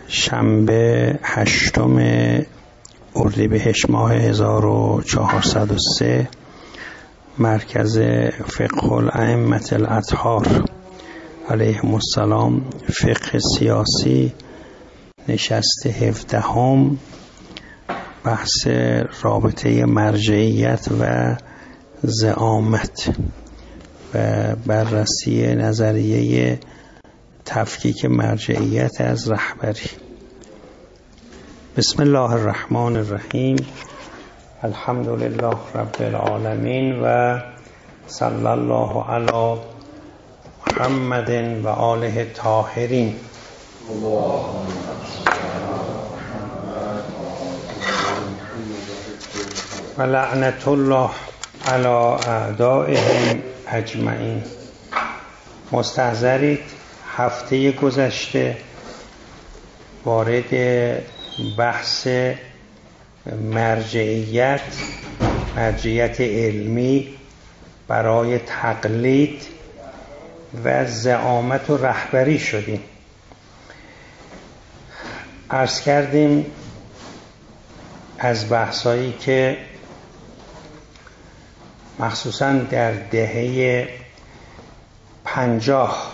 شنبه 8 اردیبهشت ماه 1403 مرکز فقه الائمة الاطهار علیهم السلام فقه سیاسی نشست 17 بحث رابطه مرجعیت و زعامت و بررسی نظریه تفکیک مرجعیت از رهبری. بسم الله الرحمن الرحیم. الحمد لله رب العالمین و صلی الله علی محمد و آله الطاهرین. و لعنت الله علی اعدائهم اجمعین. مستحضرید هفته گذشته وارد بحث مرجعیت علمی برای تقلید و زعامت و رهبری شدیم. عرض کردیم از بحثایی که مخصوصاً در دهه 50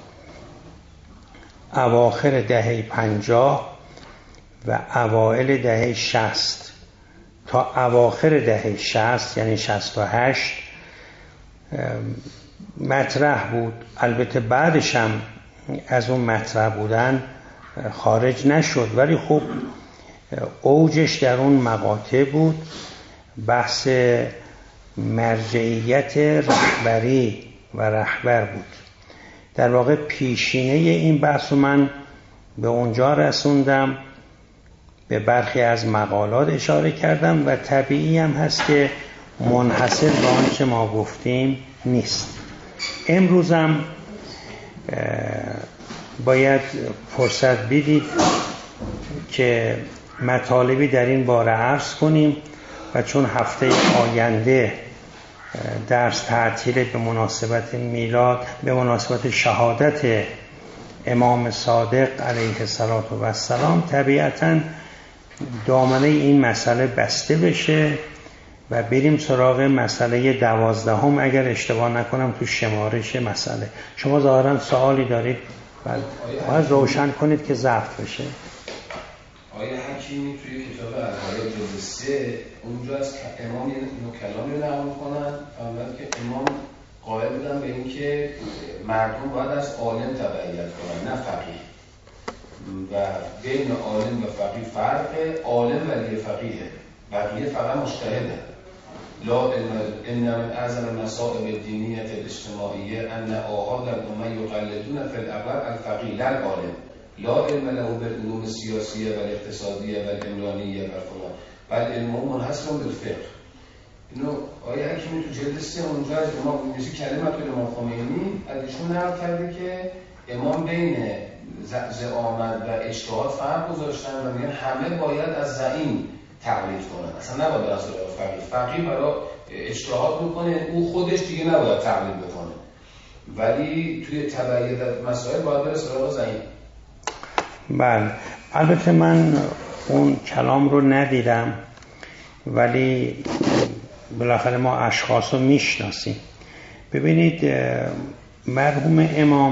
اواخر دهه 50 و اوائل دهه 60 تا اواخر دهه 60 یعنی 68 مطرح بود. البته بعدش هم از اون مطرح بودن خارج نشد، ولی خب اوجش در اون مقاطع بود. بحث مرجعیت رهبری و رهبر بود. در واقع پیشینه این بحث من به اونجا رسوندم، به برخی از مقالات اشاره کردم و طبیعی هم هست که منحصر به آنچه ما گفتیم نیست. امروزم باید فرصت بدید که مطالبی در این باره عرض کنیم و چون هفته آینده درس تعطیل به مناسبت میلاد، به مناسبت شهادت امام صادق علیه السلام، طبیعتاً دامنه این مسئله بسته بشه و بریم سراغ مسئله 12 اگر اشتباه نکنم تو شمارش مسئله. شما ظاهراً سوالی دارید؟ بله، باید روشن کنید که ضبط بشه. آیه حکیمی توی کتاب الهیات جلد 3 اونجا از امام اینو کلامی رو نقل کنن، فرمودن که امام قائل بودن به این که مردم باید از عالم تبعیت کنن نه فقیه، و بین عالم و فقیه فرقه. عالم ولی فقیه، بقیه فقط مجتهده. لا ان من اعظم المصائب الدینیه الاجتماعیه ان آحاد الامه یقلدون فی الاغلب الفقیه لا العالم، لا علم له بالعلوم السیاسیه و الاقتصادیه و العمرانیه و فلان، بل علمه منحصر بالفقه. اینو آیه حکیمی تو جلد 3 اونجا از امام میشه کلمت امام خمینی ازشون نقل کرده که امام بین زعامت و اجتهاد فرق گذاشتن و میگن همه باید از زعیم تقلید کنن، اصلا نباید از فقیه. فقیه برای اجتهاد میکنه، او خودش دیگه نباید تقلید بکنه، ولی توی تبعیت مسائل باید بره سراغ زعیم. بله، البته من اون کلام رو ندیدم، ولی بالاخره ما اشخاص رو میشناسیم. ببینید مرحوم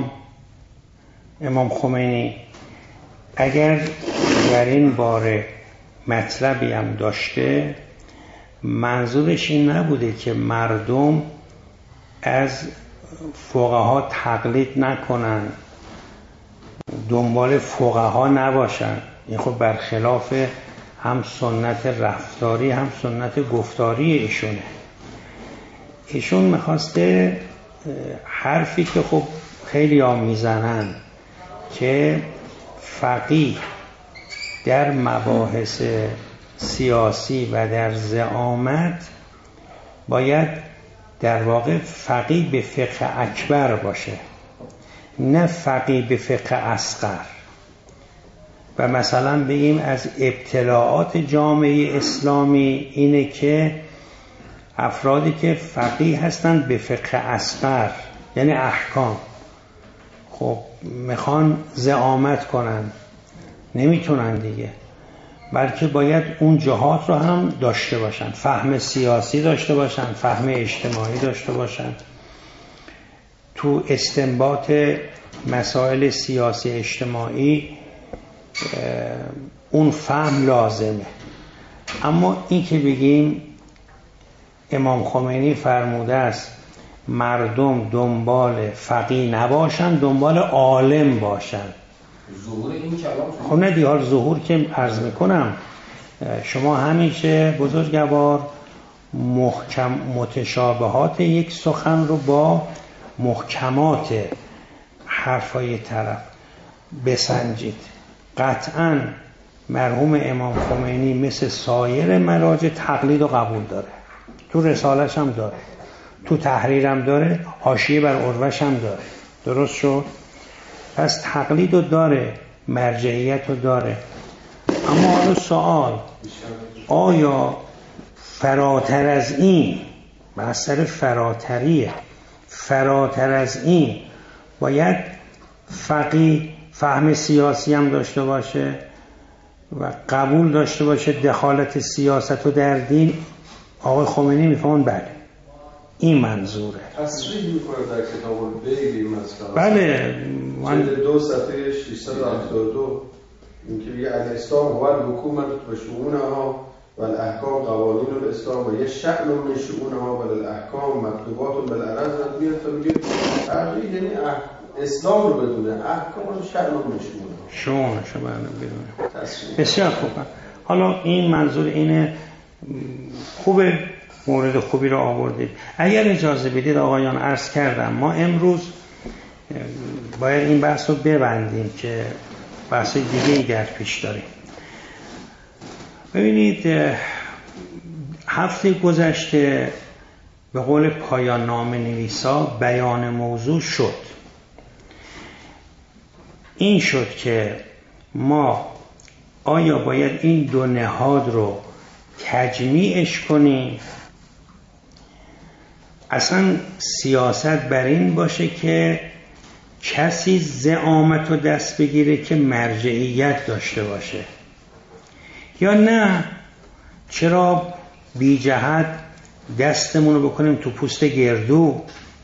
امام خمینی اگر در این باره مطلبی هم داشته، منظورش این نبوده که مردم از فقها تقلید نکنن، دنبال فقها نباشن. این خب برخلاف هم سنت رفتاری هم سنت گفتاری ایشونه. ایشون میخواسته حرفی که خب خیلی ها میزنن که فقیه در مباحث سیاسی و در زعامت باید در واقع فقیه به فقه اکبر باشه، نه فقیه به فقه اصغر. و مثلا بگیم از ابتلاعات جامعه اسلامی اینه که افرادی که فقیه هستند به فقه اصغر یعنی احکام، خب میخوان زعامت کنن، نمیتونن دیگه، بلکه باید اون جهات رو هم داشته باشن، فهم سیاسی داشته باشن، فهم اجتماعی داشته باشن، تو استنباط مسائل سیاسی اجتماعی اون فهم لازمه. اما این که بگیم امام خمینی فرموده است مردم دنبال فقیه نباشن، دنبال عالم باشن، ظهور این کلام خب نه دیگه، ظهور که عرض میکنم شما همیشه بزرگوار محکم متشابهات یک سخن رو با محکمات حرفای طرف بسنجید. قطعاً مرحوم امام خمینی مثل سایر مراجع تقلید و قبول داره، تو رسالش هم داره، تو تحریرم داره، حاشیه بر عروش هم داره. درست شد؟ پس تقلید رو داره، مرجعیت رو داره. اما حالا سوال، آیا فراتر از این، مسئله فراتریه، فراتر از این باید فقیه فهم سیاسی هم داشته باشه و قبول داشته باشه دخالت سیاست و در دین؟ آقای خمینی میفهمون بله این منظوره. تصریح میکنه در کتاب البیع این مسئله. بله من 2 صفحه 672 اینکه میگه الاسلام هو الحکومت و شؤونها و الاحکام قوانین الاسلام و یه شأن من شؤونها و الاحکام مکتوبات بالعرض میاد تا میگه تغییر یعنی اسلام رو بدونه، احکام شأن من شؤونها شو بدونه. بسیار خوبه. حالا این منظور اینه، خوبه، مورد خوبی رو آوردید. اگر اجازه بدید آقایان عرض کردم ما امروز باید این بحث رو ببندیم که بحث دیگه ای در پیش داریم. ببینید هفته گذشته به قول پایان نامه نویسا بیان موضوع شد. این شد که ما آیا باید این دو نهاد رو تجمیعش کنیم؟ اصلا سیاست بر این باشه که کسی زعامت رو دست بگیره که مرجعیت داشته باشه، یا نه چرا بی جهت دستمون رو بکنیم تو پوست گردو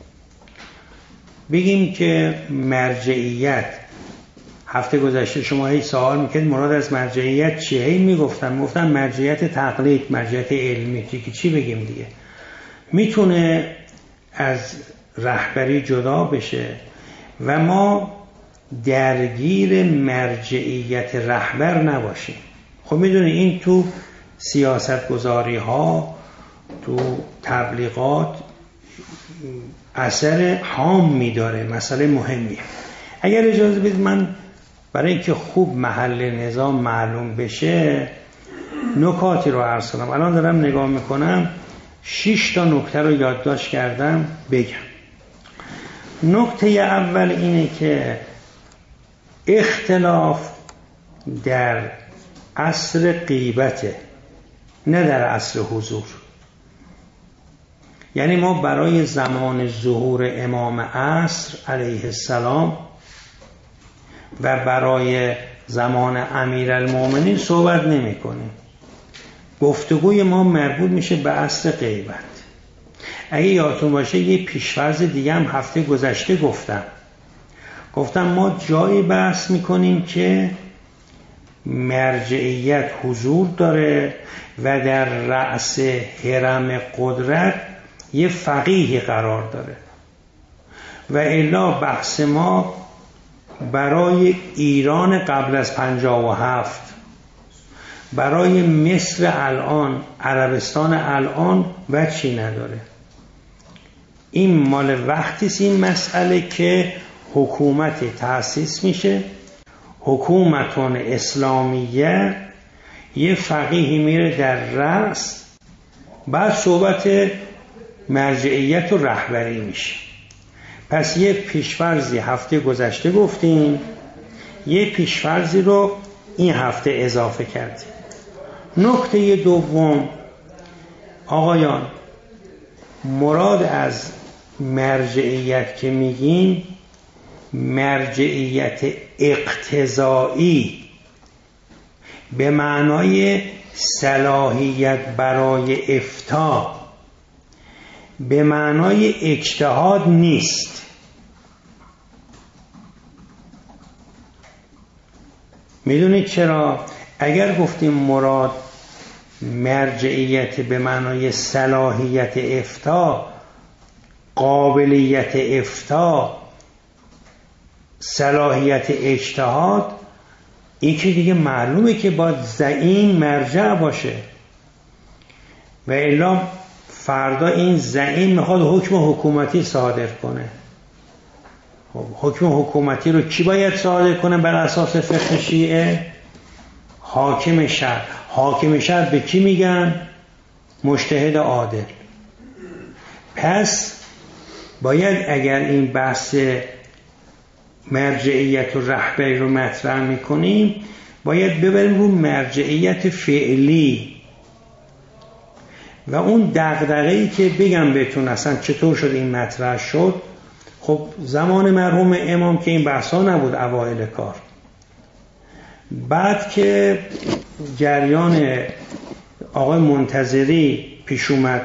بگیم که مرجعیت. هفته گذشته شما هی سوال میکنید مراد از مرجعیت چیه؟ هی میگفتن مرجعیت تقلید، مرجعیت علمی، که چی بگیم دیگه. میتونه از رهبری جدا بشه و ما درگیر مرجعیت رهبر نباشیم. خب میدونی این تو سیاست گذاری ها، تو تبلیغات اثر هام میداره، مسئله مهمیه. اگر اجازه بدید من برای اینکه خوب محل نظام معلوم بشه نکاتی رو عرض کنم. الان دارم نگاه میکنم 6 تا نکته رو یادداشت کردم بگم. نکته اول اینه که اختلاف در عصر غیبته، نه در عصر حضور. یعنی ما برای زمان ظهور امام عصر علیه السلام و برای زمان امیرالمومنین صحبت نمی کنیم. گفتگوی ما مربوط میشه به عصر غیبت. اگه یادتون باشه یه پیشفرض دیگه هم هفته گذشته گفتم ما جایی بحث میکنیم که مرجعیت حضور داره و در رأس هرم قدرت یه فقیه قرار داره و الا بحث ما برای ایران قبل از 57، برای مصر الان، عربستان الان وجهی نداره. این مال وقتیست این مسئله که حکومت تأسیس میشه، حکومتون اسلامیه، یه فقیهی میره در رأس، بعد صحبت مرجعیت و رهبری میشه. پس یه پیشفرضی هفته گذشته گفتیم، یه پیشفرضی رو این هفته اضافه کردیم. نکته دوم آقایان، مراد از مرجعیت که میگیم مرجعیت اقتضایی به معنای صلاحیت برای افتاء، به معنای اجتهاد نیست. میدونید چرا؟ اگر گفتیم مراد مرجعیت به معنای صلاحیت افتاء، قابلیت افتاء، صلاحیت اجتهاد، این که دیگه معلومه که باید زعیم مرجع باشه و الا فردا این زعیم میخواد حکم حکومتی صادر کنه. حکم حکومتی رو کی باید صادر کنه بر اساس فقه شیعه؟ حاکم شهر. حاکم شهر به کی میگن؟ مجتهد عادل. پس باید اگر این بحث مرجعیت و رهبری رو مطرح میکنیم باید ببریم رو مرجعیت فعلی و اون دغدغه‌ای که بگم بهتون اصلا چطور شد این مطرح شد. خب زمان مرحوم امام که این بحثا نبود، اوایل کار، بعد که جریان آقای منتظری پیش اومد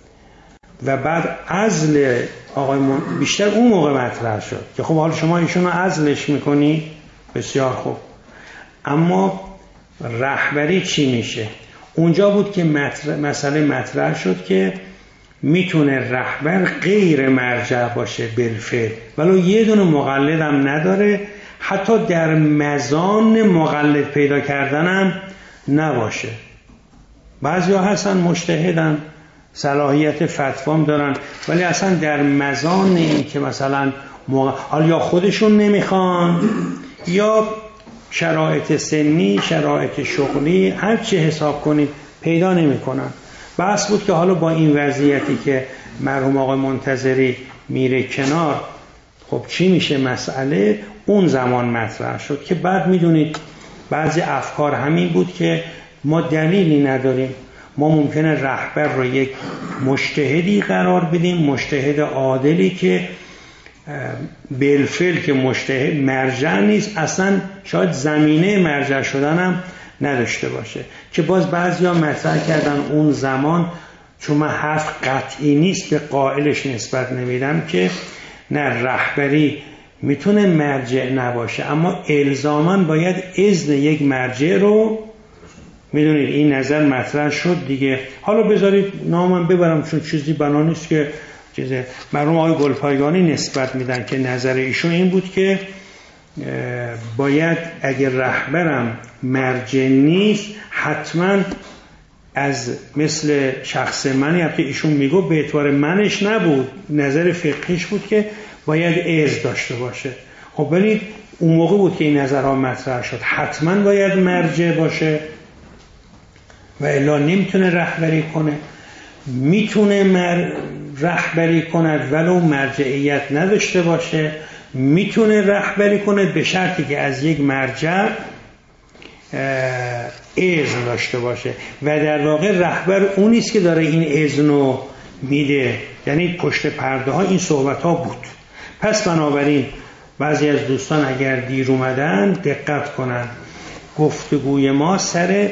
و بعد عزل آقای بیشتر اون موقع مطرح شد که خب حالا شما ایشونو عزلش میکنی، بسیار خوب، اما رهبری چی میشه؟ اونجا بود که مسئله مطرح شد که میتونه رهبر غیر مرجع باشه بالفعل، ولو یه دونه مقلد هم نداره، حتی در مزان مقلد پیدا کردن هم نباشه. بعضی ها هستن مجتهدن، صلاحیت فتوام دارن، ولی اصلا در مزان این که مثلا حالا یا خودشون نمیخوان یا شرایط سنی، شرایط شغلی، هر چی حساب کنید پیدا نمیکنن. بحث بود که حالا با این وضعیتی که مرحوم آقای منتظری میره کنار، خب چی میشه مسئله؟ اون زمان مطرح شد که بعد میدونید بعضی افکار همین بود که ما دلیلی نداریم، ما ممکنه رهبر رو یک مجتهدی قرار بدیم، مجتهد عادلی که بالفعل که مجتهد مرجع نیست، اصلا شاید زمینه مرجع شدن هم نداشته باشه، که باز بعضیا مطرح کردن اون زمان چون من حرف قطعی نیست به قائلش نسبت نمیدم که نه، رهبری میتونه مرجع نباشه اما الزاماً باید اذن یک مرجع رو، میدونید این نظر مطرح شد دیگه. حالا بذارید نامم ببرم چون چیزی بنا نیست که چیزه. مرحوم آقای گلپایگانی نسبت میدن که نظر ایشون این بود که باید اگر رهبرم مرجع نیست حتما از مثل شخص منی، البته ایشون میگو به اعتبار منش نبود، نظر فقهیش بود که باید اذن داشته باشه. خب ولی اون موقع بود که این نظرها مطرح شد حتما باید مرجع باشه و الا نمیتونه رهبری کنه. میتونه رهبری کند ولو مرجعیت نداشته باشه، میتونه رهبری کنه به شرطی که از یک مرجع اذن داشته باشه و در واقع رهبر اونیست که داره این اذنو میده، یعنی پشت پرده ها این صحبت ها بود. پس بنابراین بعضی از دوستان اگر دیر اومدن دقت کنن، گفتگوی ما سر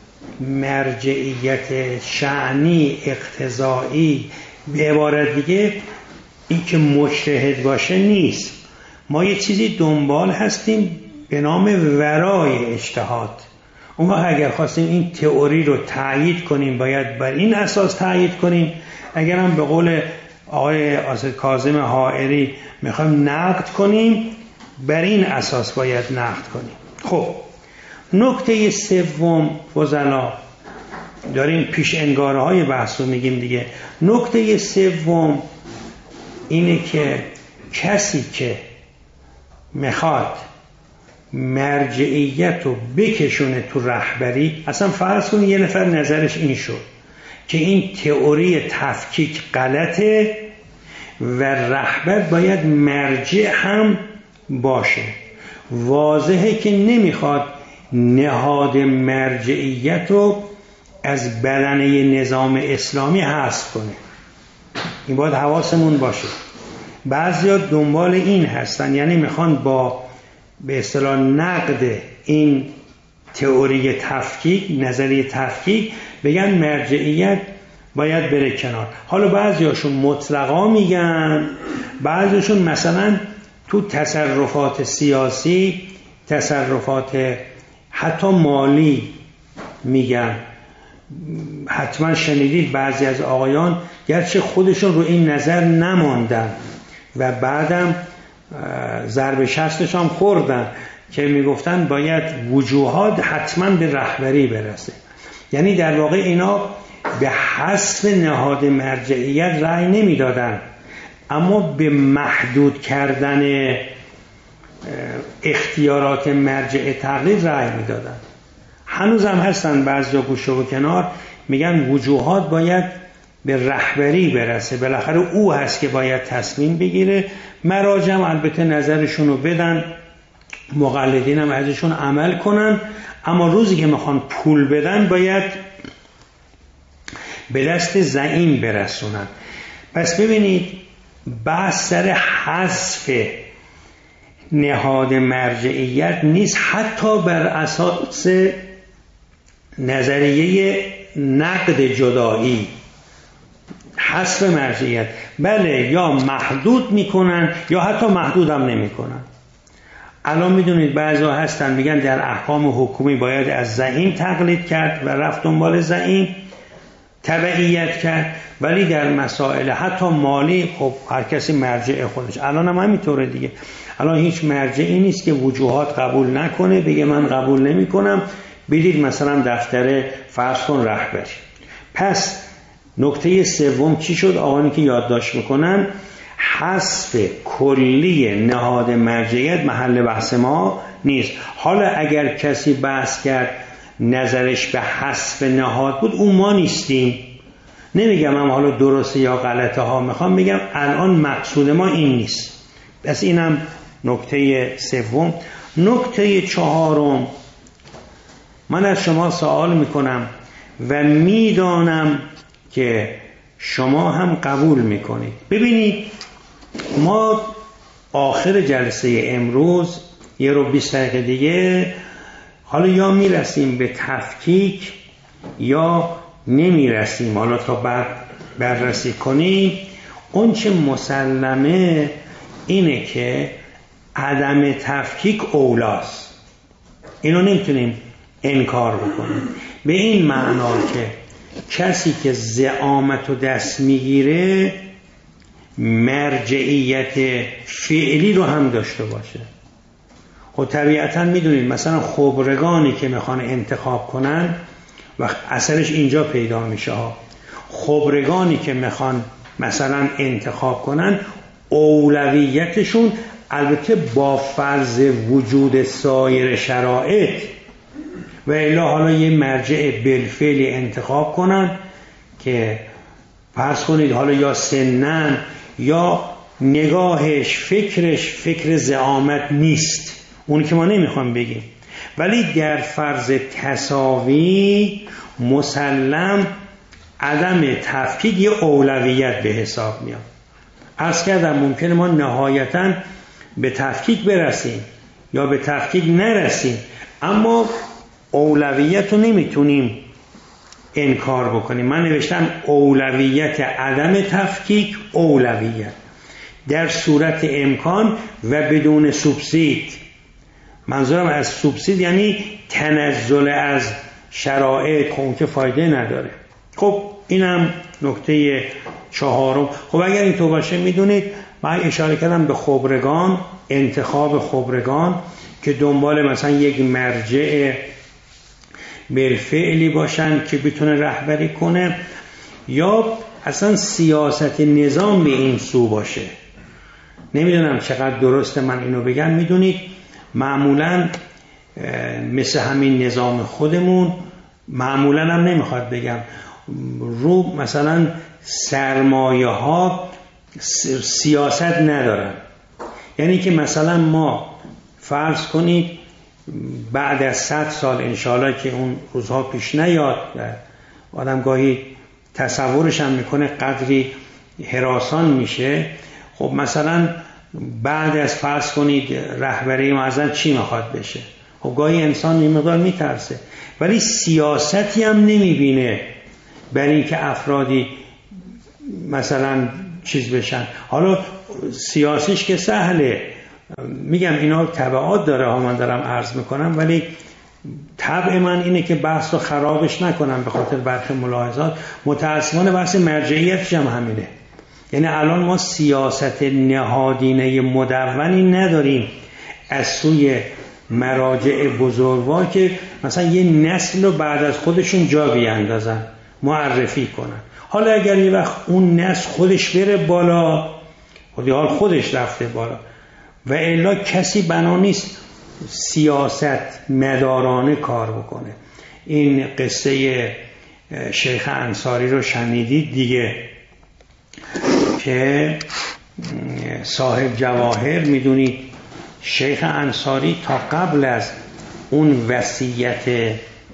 مرجعیت شأنی اقتضایی، به عبارت دیگه این که مجتهد باشه نیست. ما یه چیزی دنبال هستیم به نام ورای اجتهاد. اون وقت اگر خواستیم این تئوری رو تایید کنیم باید بر این اساس تایید کنیم، اگر هم به قول آقای کاظم حائری میخوایم نقد کنیم بر این اساس باید نقد کنیم. خب نکته سوم فضلا، داریم پیش انگاره های بحث رو میگیم دیگه. نکته سوم اینه که کسی که میخواد مرجعیت رو بکشونه تو رهبری، اصلا فرض کنید یه نفر نظرش این شد که این تئوری تفکیک غلطه و رهبر باید مرجع هم باشه، واضحه که نمیخواد نهاد مرجعیت رو از بدنه نظام اسلامی حذف کنه. این باید حواسمون باشه. بعضیا دنبال این هستن، یعنی میخوان با به اصطلاح نقد این تئوری تفکیک، نظریه تفکیک، بگن مرجعیت باید بره کنار. حالا بعضیاشون مطلقا میگن، بعضیشون مثلا تو تصرفات سیاسی، تصرفات حتی مالی میگن. حتما شنیدید بعضی از آقایان گرچه خودشون رو این نظر نماندن و بعدم ضرب شستش هم خوردن که میگفتن باید وجوهات حتما به رهبری برسه. یعنی در واقع اینا به حذف نهاد مرجعیت رأی نمیدادن، اما به محدود کردن اختیارات مرجع تقلید رأی میدادن. هنوز هم هستن بعضیا گوشه و کنار میگن وجوهات باید به رهبری برسه، بالاخره او هست که باید تصمیم بگیره. مراجع البته نظرشون رو بدن، مقلدین هم ازشون عمل کنن، اما روزی که میخوان پول بدن باید به دست زعیم برسونن. پس ببینید بحث سر حذف نهاد مرجعیت نیست، حتی بر اساس نظریه نقد جدایی. حذف مرجعیت بله، یا محدود میکنن یا حتی محدود هم نمیکنن. الان میدونید بعضا هستن میگن در احکام حکومی باید از زعیم تقلید کرد و رفت دنبال زعیم، تبعیت کرد، ولی در مسائل حتی مالی خب هر کسی مرجع خودش. الان هم همینطوره دیگه. الان هیچ مرجعی نیست که وجوهات قبول نکنه بگه من قبول نمی کنم، بدید مثلا دفتر فرض کن رهبری. پس نکته سوم چی شد؟ آقایانی که یادداشت میکنن، حذف کلی نهاد مرجعیت محل بحث ما نیست. حالا اگر کسی بحث کرد نظرش به حذف نهاد بود، اون ما نیستیم. نمیگم هم حالا درسته یا غلطه ها، میخوام بگم الان مقصود ما این نیست. پس اینم نکته سوم. نکته چهارم، من از شما سوال میکنم و میدانم که شما هم قبول میکنید. ببینید ما آخر جلسه امروز 1:20 دقیقه دیگه حالا یا میرسیم به تفکیک یا نمیرسیم. حالا تا بعد بررسی کنید. اون چه مسلمه اینه که عدم تفکیک اولاست، اینو نمیتونیم انکار بکنیم. به این معنا که کسی که زعامت و دست میگیره مرجعیت فعلی رو هم داشته باشه. خب طبیعتا میدونید مثلا خبرگانی که میخوان انتخاب کنن و اثرش اینجا پیدا میشه ها. خبرگانی که میخوان مثلا انتخاب کنن اولویتشون البته با فرض وجود سایر شرایط و الا حالا یه مرجع بالفعلی انتخاب کنن که فرض کنید حالا یا سنن یا نگاهش فکرش فکر زعامت نیست، اونی که ما نمیخوام بگیم، ولی در فرض تساوی مسلم عدم تفکیک یه اولویت به حساب میاد. عرض کردم ممکنه ما نهایتاً به تفکیک برسیم یا به تفکیک نرسیم، اما اولویت رو نمیتونیم انکار بکنیم. من نوشتم اولویت عدم تفکیک اولویت در صورت امکان و بدون سوبسید. منظورم از سوبسید یعنی تنزل از شرایط، خب اون که فایده نداره. خب اینم نکته چهارم. خب اگر اینطور باشه میدونید من اشاره کردم به خبرگان، انتخاب خبرگان که دنبال مثلا یک مرجع بالفعلی باشن که بتونه رهبری کنه، یا اصلا سیاست نظام به این سو باشه. نمیدونم چقدر درسته من اینو بگم. میدونید معمولا مثل همین نظام خودمون، معمولا هم نمیخواد بگم، رو مثلا سرمایه ها سیاست ندارن. یعنی که مثلا ما فرض کنید بعد از 100 سال انشاءالله که اون روزها پیش نیاد و آدم گاهی تصورش هم میکنه قدری هراسان میشه. خب مثلا بعد از فرض کنید رهبری معظم چی میخواد بشه؟ خب خب گاهی انسان این مقدار میترسه، ولی سیاستی هم نمیبینه برای اینکه افرادی مثلا چیز بشن. حالا سیاسیش که سهله، میگم اینا تبعات داره ها، من دارم عرض میکنم، ولی طبع من اینه که بحث رو خرابش نکنم به خاطر برخی ملاحظات. متاسفانه بحث مرجعیتش هم همینه. یعنی الان ما سیاست نهادینه مدونی نداریم از سوی مراجع بزرگوار که مثلا یه نسل رو بعد از خودشون جا بیاندازن، معرفی کنن. حالا اگر یه وقت اون نسل خودش بره بالا، حال خودش رفته بالا، و الا کسی بنا نیست سیاست مدارانه کار بکنه. این قصه شیخ انصاری رو شنیدید دیگه که صاحب جواهر، میدونید شیخ انصاری تا قبل از اون وصیت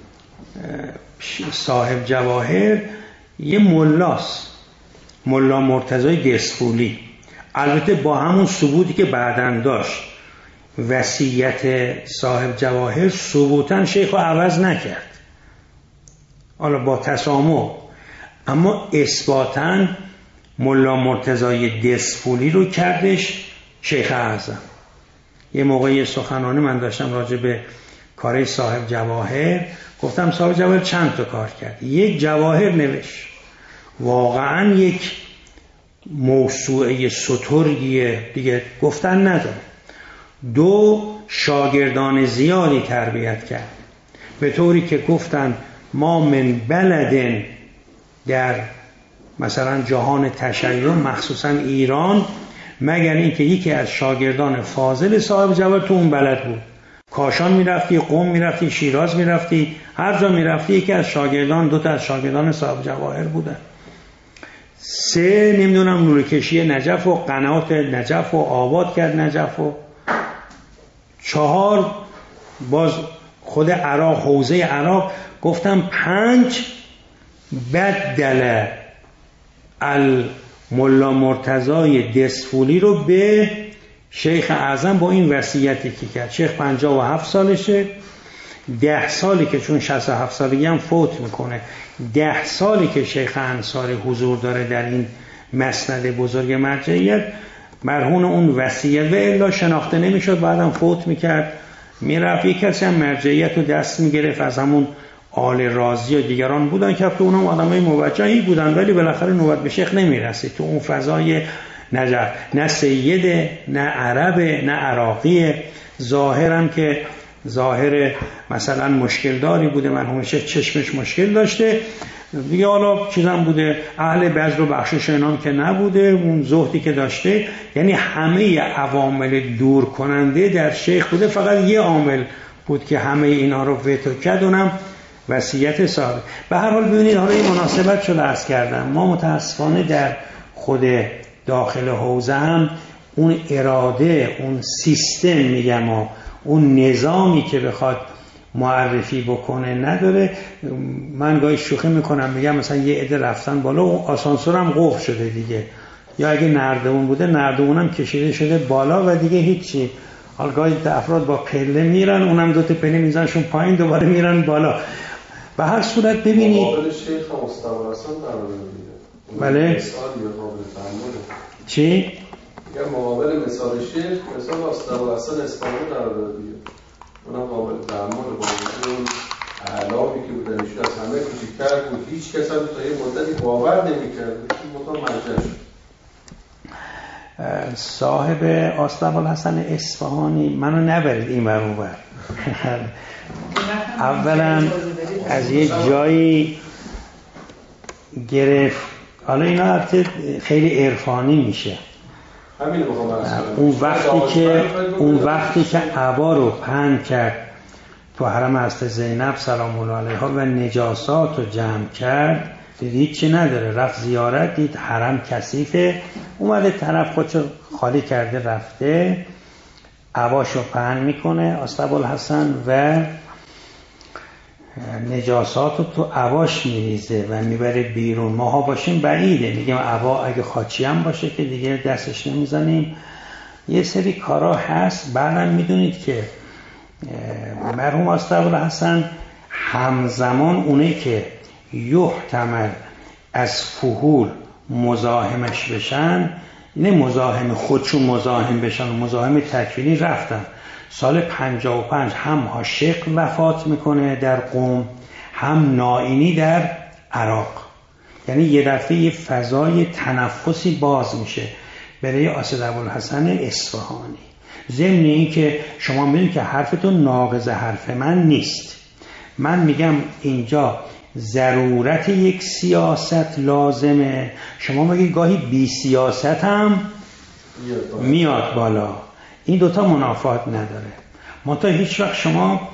صاحب جواهر یه ملاست، ملا مرتضی دسفولی، البته با همون ثبوتی که بعداً داشت. وصیت صاحب جواهر ثبوتاً شیخ رو عوض نکرد، حالا با تسامح، اما اثباتاً ملا مرتضی دسفولی رو کردش شیخ اعظم. یه موقعی سخنرانی من داشتم راجع به کار صاحب جواهر، گفتم صاحب جواهر چند تا کار کرد. یک، جواهر نوشت، واقعاً یک موسوعه سترگیه دیگه، گفتن نداره. دو، شاگردان زیادی تربیت کرد، به طوری که گفتن ما من بلدن در مثلا جهان تشیع مخصوصا ایران، مگر اینکه یکی از شاگردان فاضل صاحب جواهر تو اون بلد بود. کاشان میرفتی، قم میرفتی، شیراز میرفتی، هر جا میرفتی یکی از شاگردان، دوتا از شاگردان صاحب جواهر بودن. سه، نمیدونم نورکشی نجف و قنوات نجف و آباد کرد نجف و. چهار، باز خود عراق، حوزه عراق. گفتم پنج، بدل الملا مرتضی دسفولی رو به شیخ اعظم با این وصیتی که کرد. شیخ 57 سالشه، 10 سالی که چون 67 سالگی هم فوت میکنه، 10 سالی که شیخ انصاری حضور داره در این مسند بزرگ مرجعیت، مرهون اون وصیت و الا شناخته نمیشد، بعدم فوت میکرد میرفت. یک کسی هم مرجعیت رو دست میگرفت از همون آل رازی و دیگران بودن که تو اونم آدمای موجهی بودن، ولی بالاخره نوبت به شیخ نمیرسید تو اون فضای نجف. نه سیده، نه عربه، نه عراقیه. ظاهرم که ظاهر مثلا مشکل داری بوده، مرحوم شیخ چشمش مشکل داشته دیگه، حالا چیزم بوده، اهل بذل و بخشش اینام که نبوده، اون زهدی که داشته. یعنی همه عوامل دور کننده در شیخ بوده، فقط یه عامل بود که همه اینا رو وتو کرد، اونم وصیت صاحب. به هر حال ببینید، حالا این مناسبت شده عرض کردم، ما متاسفانه در خود داخل حوزه هم اون اراده، اون سیستم میگم، اون نظامی که بخواد معرفی بکنه نداره. من گاهی شوخی میکنم میگم مثلا یه عده رفتن بالا و آسانسور هم قفل شده دیگه، یا اگه نردبون بوده نردبون هم کشیده شده بالا و دیگه هیچی. حالا گاهی افراد با پله میرن، اونم دوتا پله میزنشون پایین، دوباره میرن بالا. به هر صورت ببینید مقابل شیخ مصطفی حسن قرار میگیره. بله چی؟ یا مقابل مثال شیخ مثال مصطفی حسن اصفهانی قرار میگیره، اونم قابل تعامل با اون اعلامی که بودن، ایشون از همه کوچیک‌تر بود، هیچ کس هم تا یه مدتی باور نمی‌کرد که مطمئن مرجع شد. صاحب آستاب الحسن اصفهانی منو نبرید این ور اون ور. اولا از یه جایی گرفت، حالا اینا خیلی عرفانی میشه. اون وقتی که عبا رو پهن کرد تو حرم حضرت زینب سلام الله علیها و نجاسات رو جمع کرد، دید چی نداره، رفت زیارت، دید حرم کثیفه، اومده طرف خودشو خالی کرده رفته، عباشو پهن میکنه آستاب الحسن و نجاسات رو تو عباش میریزه و میبره بیرون. ماها باشیم بعیده، میگم عبا اگه خاچی هم باشه که دیگه دستش نمیزنیم. یه سری کارا هست. بعدم میدونید که مرحوم اسدابوالحسن همزمان اونه که یحتمل از فحول مزاحمش بشن، نه مزاحم خودشون مزاحم بشن و مزاحم تکوینی رفتن. سال 55 هم حاشق وفات میکنه در قم، هم نائینی در عراق. یعنی یه دفعه یه فضای تنفسی باز میشه برای اسدابوالحسن اصفهانی. ضمن این که شما میدونید که حرفتون ناقض حرف من نیست. من میگم اینجا ضرورت یک سیاست لازمه، شما میگید گاهی بی سیاست هم میاد بالا. این دوتا منافات نداره. منتها هیچ وقت شما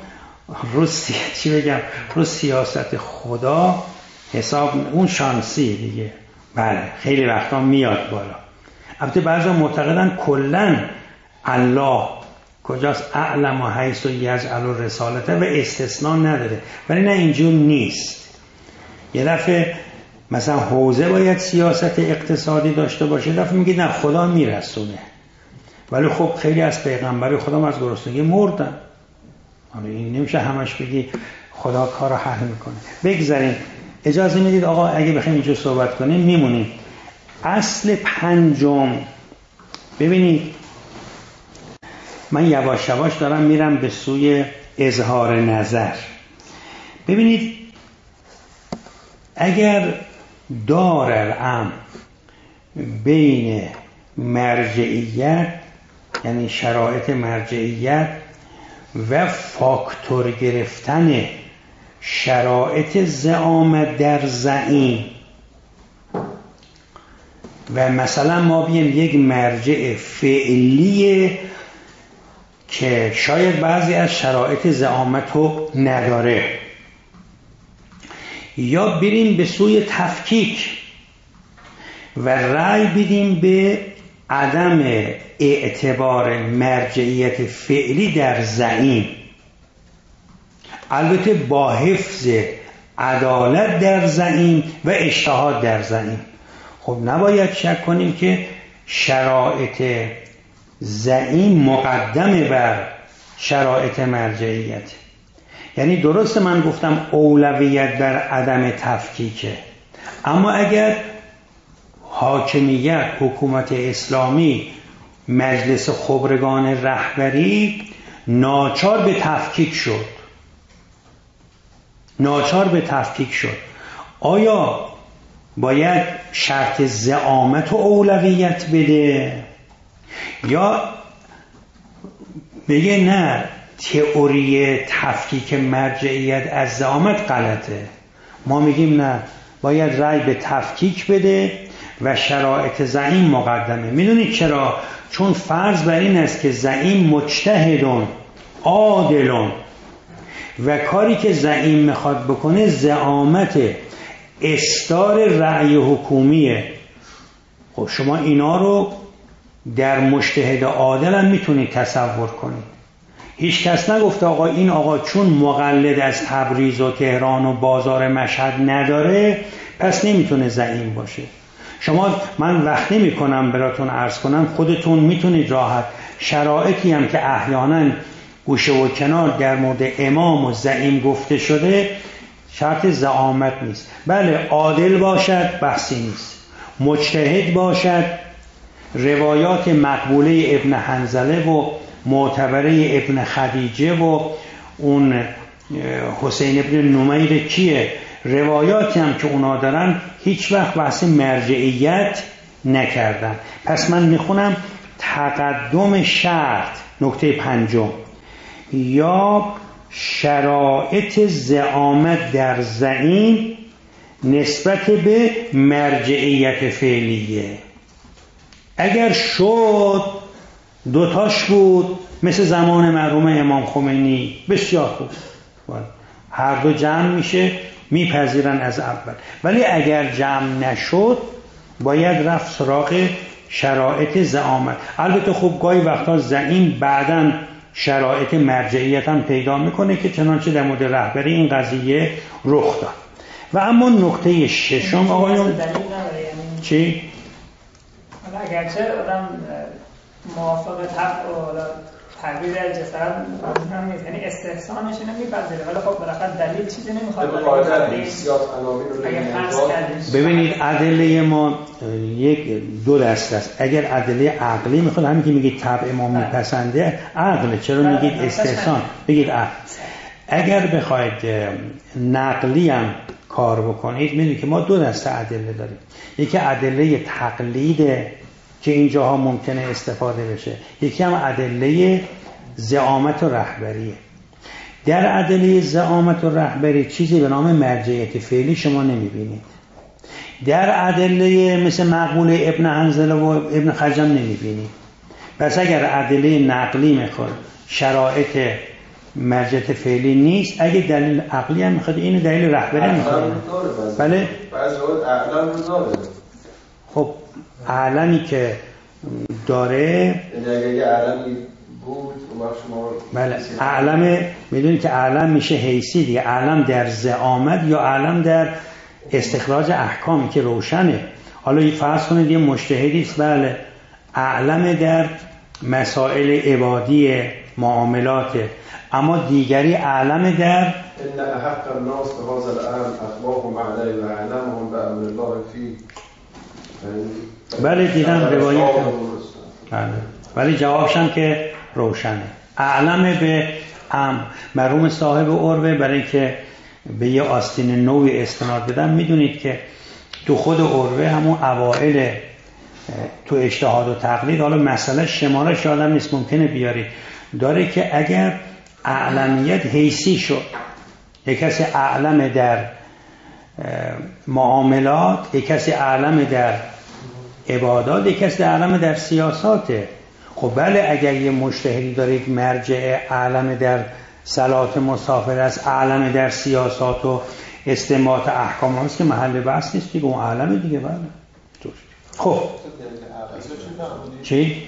رو سیاست خدا حساب، اون شانسی دیگه. بله خیلی وقتا میاد بالا. البته بعضا معتقدن کلن الله کجاست، اعلم و حیث و یجعل رسالته و استثناء نداره، ولی نه اینجور نیست. یه دفعه مثلا حوزه باید سیاست اقتصادی داشته باشه، دفعه میگه نه خدا میرسونه. ولی خب خیلی از پیغمبر خدا از گرسنگی مردن. این نمیشه همش بگی خدا کارو حل میکنه. بگذاریم، اجازه میدید آقا اگه بخوایم اینجور صحبت کنیم میمونیم. اصل پنجم، ببینید من یواش یواش دارم میرم به سوی اظهار نظر. ببینید اگر دارالامر بین مرجعیت، یعنی شرایط مرجعیت و فاکتور گرفتن شرایط زعامت در زعیم، و مثلا ما بیم یک مرجع فعلیه که شاید بعضی از شرایط زعامت رو نداره، یا بریم به سوی تفکیک و رأی بدیم به عدم اعتبار مرجعیت فعلی در زعیم، البته با حفظ عدالت در زعیم و اجتهاد در زعیم. خب نباید شک کنیم که شرایط زعیم مقدمه بر شرایط مرجعیت. یعنی درست من گفتم اولویت بر عدم تفکیکه، اما اگر حاکمیت، حکومت اسلامی، مجلس خبرگان رهبری ناچار به تفکیک شد، آیا باید شرط زعامت و اولویت بده یا بگه نه تئوری تفکیک مرجعیت از زعامت غلطه؟ ما میگیم نه، باید رأی به تفکیک بده و شرایط زعیم مقدمه. میدونید چرا؟ چون فرض بر این است که زعیم مجتهدون عادلون و کاری که زعیم میخواد بکنه زعامت اصدار رأی حکومیه. خب شما اینا رو در مجتهد عادل هم میتونید تصور کنید. هیچ کس نگفته آقا این آقا چون مقلد از تبریز و تهران و بازار مشهد نداره پس نمیتونه زعیم باشه. من وقت نمی کنم براتون عرض کنم، خودتون میتونید راحت شرایطی هم که احیانا گوشه و کنار در مورد امام و زعیم گفته شده شرط زعامت نیست. بله عادل باشد بحثی نیست، مجتهد باشد، روایات مقبوله ابن حنظله و معتبره ابن خدیجه و اون حسین ابن نمیر کیه، روایاتی هم که اونا دارن هیچ وقت بحث مرجعیت نکردن. پس من میخونم تقدم شرط، نکته پنجم، یا شرایط زعامت در زعیم نسبت به مرجعیت فعلیه. اگر شد دوتاش بود مثل زمان مرحوم امام خمینی بسیار خوب، هر دو جمع میشه میپذیرن از اول. ولی اگر جمع نشد باید رفت سراغ شرایط زعامت. البته خب گاهی وقتا زعیم بعداً شرایط مرجعیت هم پیدا میکنه که چنانچه در مورد رهبری این قضیه رخ داد. و اما نکته ششم آقایون چی؟ اگرچه آدم موافق طبع و تعبیر جسارت هم نیست، یعنی استحسانش نمیپذیره، ولی خب بالاخره دلیل چیزی نمیخواد ببینید ادله ما دو دسته است. اگر ادله عقلی میخواد، همین که میگید طبع ما میپسنده عقل، چرا میگید استحسان؟ بگید عقل. اگر بخواید نقلی هم کار بکنید، میدونید که ما دو دسته ادله داریم. یکی ادله تقلیده که اینجاها ممکنه استفاده بشه، یکی هم ادله زعامت و رهبریه. در ادله زعامت و رهبری چیزی به نام مرجعیت فعلی شما نمیبینید. در ادله مثل مقبول ابن حنظله و ابن خجم نمیبینید. پس اگر ادله نقلی میخواد شرایط مرجعیت فعلی نیست، اگه دلیل عقلی هم میخواد این دلیل رهبری میخواد. بله بعضی وقت اعلام رو داره. خب اعلمی که داره، یعنی اگه یه اعلمی بود اون وقت شما بله اعلم، میدونید که اعلم میشه حیثی دیگه. اعلم در زعامت یا اعلم در استخراج احکامی که روشنه. حالا فرض کنید یه مجتهدی است، بله اعلم در مسائل عبادی معاملات، اما دیگری اعلم در ان احق الناس بهذا الامر اخبارهم علی و اعلمهم بامر الله فی. بله دیدم روایت، بله ولی جوابشم که روشنه. اعلم به مرحوم صاحب عروه، برای که به یه آستین نوعی استناد بدم، میدونید که تو خود عروه همون اوائل تو اجتهاد و تقلید، حالا مسئله شمارش یادم نیست، ممکنه بیارید، داره که اگر اعلمیت حیثی شد، یک کسی اعلم در معاملات، یک کسی اعلم در عبادات، یک کسی اعلم در سیاساته. خب بله اگر یه مجتهدی داره یک مرجع اعلم در صلات مسافر است، اعلم در سیاسات و استنباط احکام هست که محل بحث نیست دیگه، اون اعلم دیگه. بله خب چی؟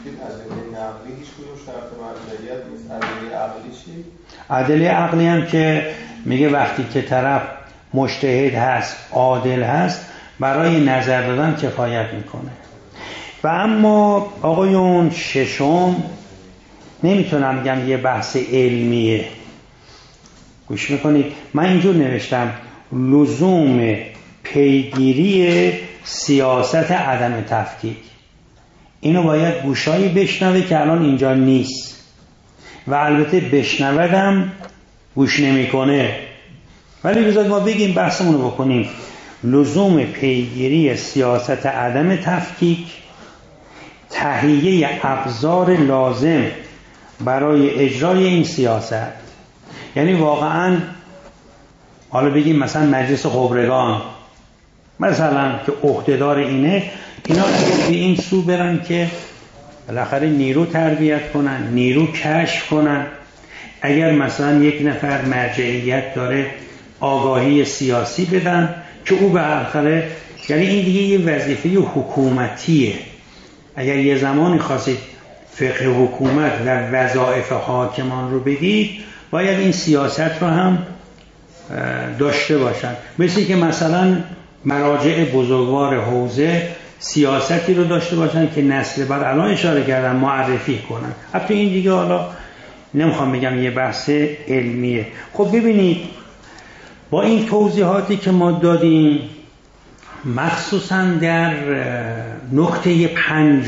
ادله عقلی هم که میگه وقتی که طرف مجتهد هست، عادل هست، برای نظر دادن کفایت میکنه. و اما آقایون ششم، نمیتونم بگم یه بحث علمیه، گوش میکنید، من اینجور نوشتم لزوم پیگیری سیاست عدم تفکیک. اینو باید گوشایی بشنوه که الان اینجا نیست، و البته بشنودم گوش نمیکنه، ولی بذارید ما بگیم بحثمونو بکنیم. لزوم پیگیری سیاست عدم تفکیک، تهیه ابزار لازم برای اجرای این سیاست. یعنی واقعا حالا بگیم مثلا مجلس خبرگان مثلا که عهدهدار اینه، اینا اگر به این سو برن که بالاخره نیرو تربیت کنن، نیرو کشف کنن، اگر مثلا یک نفر مرجعیت داره آگاهی سیاسی بدن که او بالاخره، یعنی این دیگه یه وظیفه حکومتیه. اگر یه زمانی خواستید فقه حکومت و وظایف حاکمان رو بگید، باید این سیاست رو هم داشته باشن. مثل که مثلا مراجع بزرگوار حوزه سیاستی رو داشته باشن که نسل بعد الان اشاره کردن معرفی کنن. حتی این دیگه حالا نمیخوام بگم یه بحث علمیه. خب ببینید با این توضیحاتی که ما دادیم، مخصوصا در نکته 5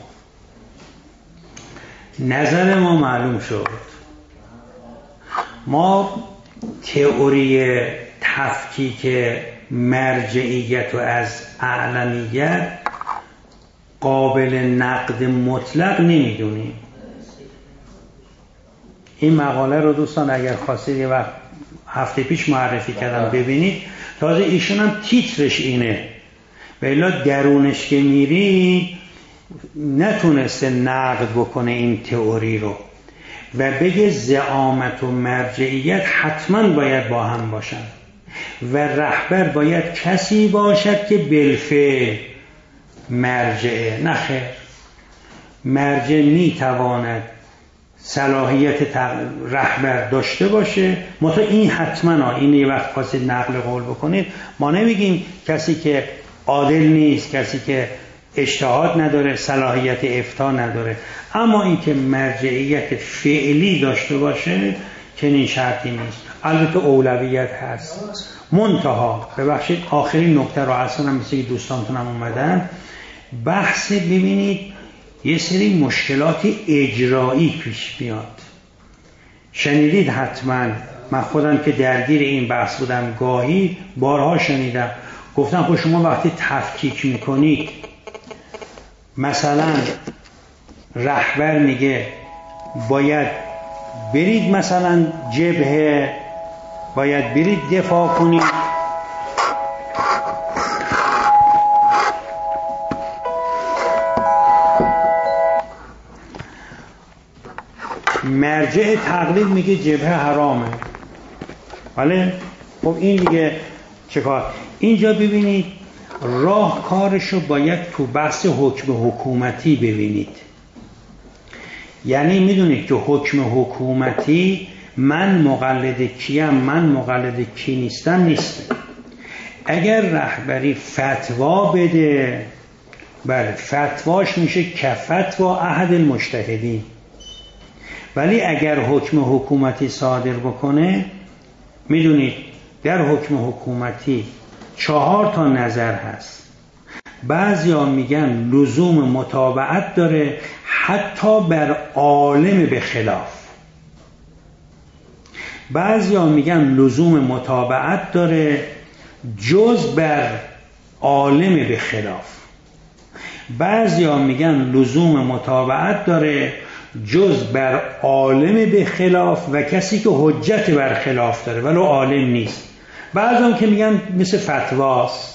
نظر ما معلوم شد. ما تئوری تفکیک مرجعیت و از اعلمیت قابل نقد مطلق نمیدونیم. این مقاله رو دوستان اگر خواستید یه وقت هفته پیش معرفی کردم ببینید. تازه ایشون هم تیترش اینه، بلا درونش که میری نتونسته نقد بکنه این تئوری رو و بگه زعامت و مرجعیت حتما باید با هم باشن و رهبر باید کسی باشد که بالفعل مرجعه. نه خیر، مرجع میتواند صلاحیت رهبر داشته باشه، متا این حتما این یه وقت خواستید نقل قول بکنید، ما نمیگیم کسی که عادل نیست، کسی که اجتهاد نداره، صلاحیت افتاء نداره. اما اینکه مرجعیت فعلی داشته باشه چنین شرطی نیست. البته اولویت هست. منتها ببخشید آخرین نکته رو اصلا مثل که دوستانتونم اومدن، بحث ببینید یه سری مشکلات اجرایی پیش میاد. شنیدید حتما، من خودم که درگیر این بحث بودم گاهی بارها شنیدم، گفتم خب شما وقتی تفکیک میکنید، مثلا رهبر میگه باید برید مثلا جبهه، باید برید دفاع کنید، مرجع تقلید میگه جبهه حرامه. ولی خب این دیگه چه کار؟ اینجا ببینید راه کارشو باید تو بحث حکم حکومتی ببینید. یعنی میدونید که حکم حکومتی من مقلد کیم، من مقلد کی نیستم. اگر رهبری فتوا بده، بله فتواش میشه کفتوا احد المجتهدین. ولی اگر حکم حکومتی صادر بکنه، میدونید در حکم حکومتی 4 تا نظر هست. بعضیا میگن لزوم متابعت داره حتی بر عالم به خلاف، بعضیا میگن لزوم متابعت داره جز بر عالم به خلاف، بعضیا میگن لزوم متابعت داره جز بر عالم به خلاف و کسی که حجت بر خلاف داره ولو عالم نیست. بعضی که میگن مثل فتواست،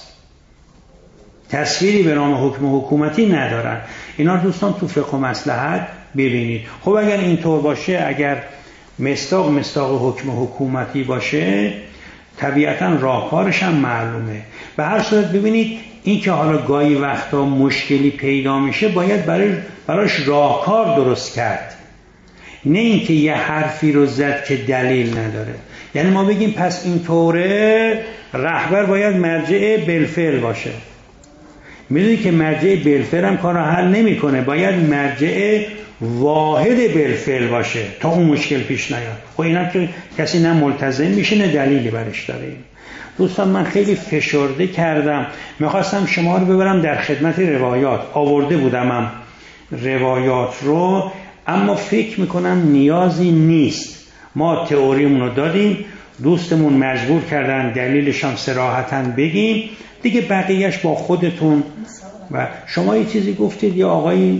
تصویری به نام حکم حکومتی ندارن. اینا دوستان تو فقه و مصلحت ببینید. خب اگر اینطور باشه، اگر مصداق حکم حکومتی باشه، طبیعتا راهکارش هم معلومه. به هر صورت ببینید این که حالا گاهی وقتا مشکلی پیدا میشه، باید براش راهکار درست کرد، نه اینکه یه حرفی رو زد که دلیل نداره. یعنی ما بگیم پس اینطوره رهبر باید مرجع بالفعل باشه. میدونی که مرجع بالفعل هم کار رو حل نمیکنه، باید مرجع واحد بالفعل باشه تا اون مشکل پیش نیاد. خب اینا که کسی نه ملتزم میشه نه دلیلی برش داره. دوستان من خیلی فشرده کردم، میخواستم شما رو ببرم در خدمت روایات، آورده بودم روایات رو، اما فکر میکنم نیازی نیست. ما تئوریمون رو دادیم، دوستمون مجبور کردن دلیلش هم صراحتاً بگیم دیگه، بقیهش با خودتون. و شما یه چیزی گفتید، یا آقای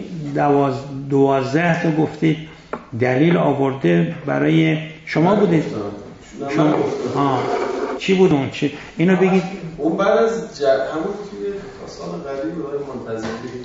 12 تا گفتید دلیل آورده برای شما بودید. شما چی بود اون؟ چی؟ اینو بگید. اون بعد از همون توی سال قدیم آقای منتظری،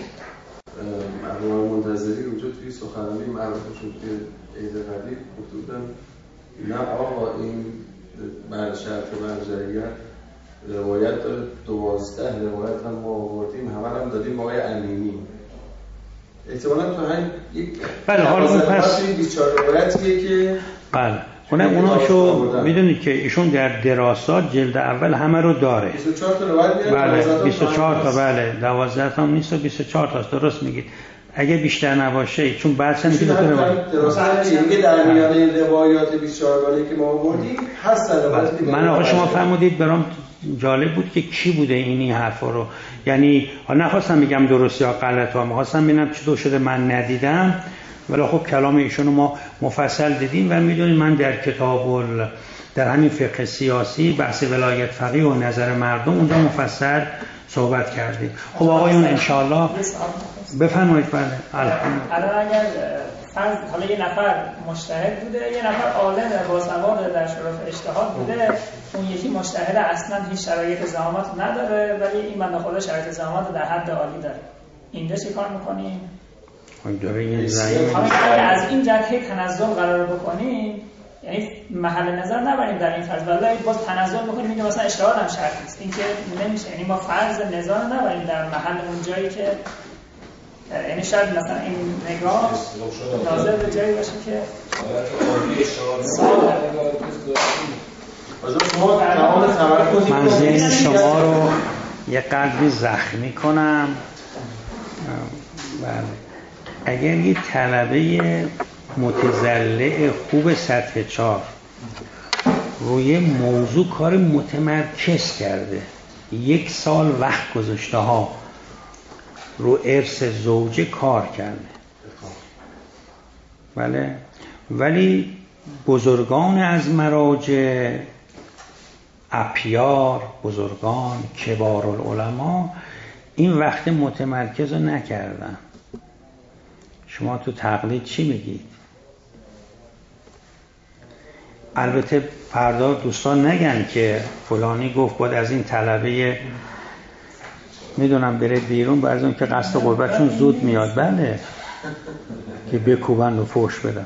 مرحوم منتظری اونجا توی سخنرانی معروفشون توی عید قدیم گفته بودن نه آقا این بر شرط مرجعیت روایت داره، 12 روایت هم ما آوردیم، همه هم دادیم آقای امینی. احتمالاً تو همین یک بله حالا اون پس 24 روایتیه که بله اوناشو میدونید که ایشون در دراسات جلد اول همه رو داره. 24 تا روایت میاره. بله 24 تا، بله 12 تا هم نیست و 24 تاست، درست میگید. اگه بیشتر نباشه چون بعدش میگه دراسات میگه در میان این روایات 24 گانه که ما آوردیم هستن روایاتی. من آقا شما فرمودید برام جالب بود که کی بوده این حرفا رو، یعنی نخواستم میگم درست یا غلط، ها میخواستم ببینم چطور شده من ندیدم. ولی خب کلام ایشون رو ما مفصل دیدیم و میدونید من در کتاب در همین فقه سیاسی بحث ولایت فقیه و نظر مردم اونجا مفصل صحبت کردیم. خب آقایون انشاءالله بفرمایید. بله الان اگر فرض حالا یه نفر مجتهد بوده، یه نفر عالم با سواد در شرف اجتهاد بوده، اون یکی مجتهد اصلا هیچ شرایط زعامت نداره، ولی این بنده خدا شرایط زعامت در حد عالی داره، اینجا چه کار میکنیم؟ از این جهت تنزل قرار بکنیم، یعنی محل نظر نبریم در این فرض، ولی باز تنزل میکنیم میگه مثلا اجتهاد هم شرط نیست، این که نمیشه. یعنی ما فرض نظر نبریم در محل اون جایی که یعنی شاید مثلا این نگاه ناظر به جایی باشه که من ذهن شما رو یه قدری زخمی کنم بله. اگر یه طلبه متضلع خوب سطح 4 روی موضوع کار متمرکز کرده، 1 سال وقت گذاشته ها رو ارث زوجه کار کرده، بله، ولی بزرگان از مراجع، اپیار، بزرگان کبار العلماء این وقت متمرکز رو نکردن. شما تو تقلید چی میگید؟ البته فردا دوستان نگن که فلانی گفت باید از این طلبه میدونم بره بیرون، بعضی اون که قصد قربتشون زود میاد، بله، که بکوبن و فوش بدن.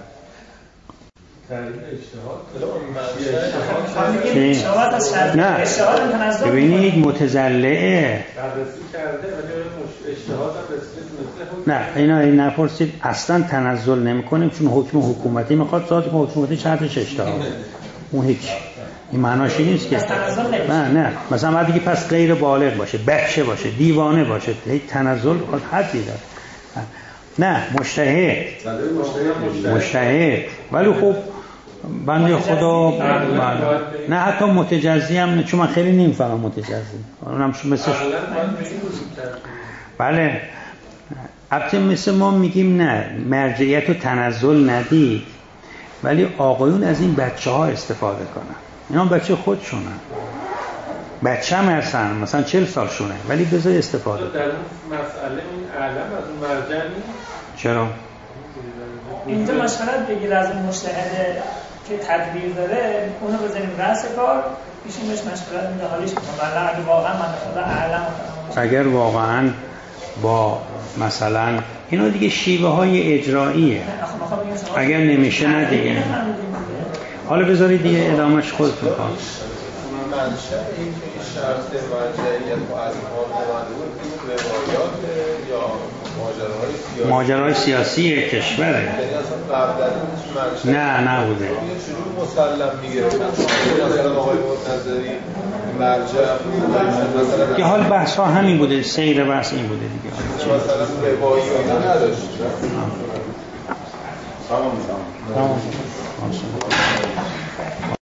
نه ببینید متزلعه نه اینا نپرسید، اصلا تنزل نمی کنیم چون حکم حکومتی میخواد، ذات حکومتی شرطش اجتهاد، اون هیچ این معناش نیست که نه مثلا بعد دیگه پس غیر بالغ باشه، بچه باشه، دیوانه باشه، تنزل خود حدی داره. نه مجتهد ولی خب بنده خدا نه حتی متجزی هم نه، چون من خیلی نمیفهمم متجزی، اونم مثل بله البته مثل ما میگیم نه مرجعیت و تنزل ندید، ولی آقایون از این بچه ها استفاده کنن، اینا بچه خودشونن، بچه هم هستن مثلا 40 سالشونه، ولی بذار استفاده در اون مسئله این اعلم از اون مرجع نیست. چرا؟ اینجا مشورت بگیر از اون مجتهد که تدبیر داره، اونو بزنیم رأس کار، پیشین بهش مشورت میده، حالیش میکنم، ولی اگه واقعا من خدا اعلم اگر واقعا با مثلا اینا دیگه شیوه های اجراییه، اگر نمیشه نه دیگه. حالا بذارید دیگه ادامهش خودتون کن. منشأ این که این شرط مرجعیت و اذهان اومده روایات یا ماجراهای سیاسی کشوره. یعنی اصلا قبل نه نبوده. چجور مسلم میگیره مثلا آقای مرتضوی مرجع که حال بحث ها همین بوده، سیر بحث این بوده دیگه، مثلا روایی اینا نداشت. تمام